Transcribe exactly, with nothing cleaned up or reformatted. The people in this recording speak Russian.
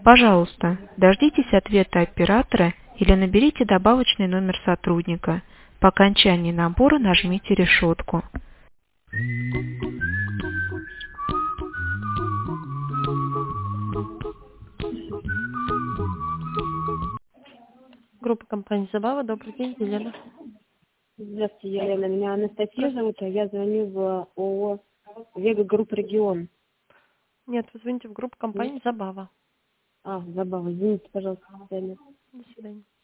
Пожалуйста, дождитесь ответа оператора или наберите добавочный номер сотрудника. По окончании набора нажмите решетку. Группа компании «Забава». Добрый день, Елена. Здравствуйте, Елена. Меня Анастасия зовут, а я звоню в ООО «Вега Групп Регион». Нет, вы звоните в группу компании «Забава». А, забава. Извините, пожалуйста. До свидания.